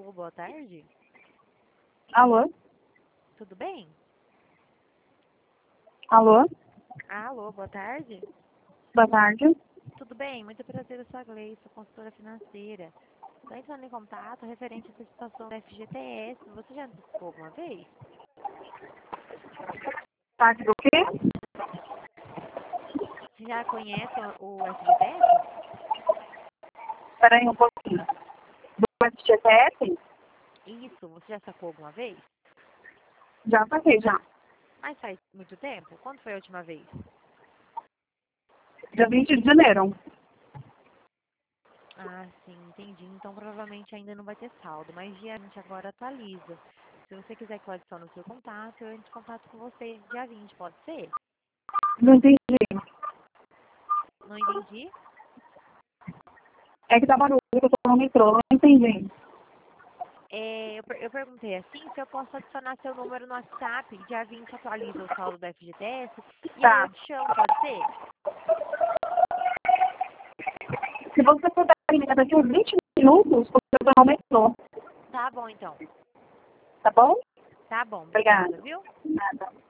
Alô, boa tarde. Alô? Tudo bem? Alô? Alô, boa tarde. Boa tarde. Tudo bem? Muito prazer, eu sou a Gleice, sou consultora financeira. Estou entrando em contato referente a essa situação da FGTS. Você já antecipou alguma vez? Tarde do quê? Você já conhece o FGTS? Espera aí um pouquinho. Do FGTS? Isso, você já sacou alguma vez? Já saquei, já. Mas faz muito tempo? Quando foi a última vez? Dia 20 de janeiro. Ah, sim, entendi. Então provavelmente ainda não vai ter saldo, mas dia 20 agora atualiza. Se você quiser que eu adicione o seu contato, eu entro em contato com você dia 20, pode ser? Não entendi. Não entendi? É que tá barulho, que eu tô no metrô. Não entendi. Eu perguntei assim se eu posso adicionar seu número no WhatsApp. Dia 20 atualiza o saldo da FGTS e aí eu Tá. te chamo, pode ser? Se você puder ligar daqui uns 20 minutos, porque eu tô no metrô. Tá bom, então. Tá bom? Tá bom, Obrigada. obrigada, viu? Nada.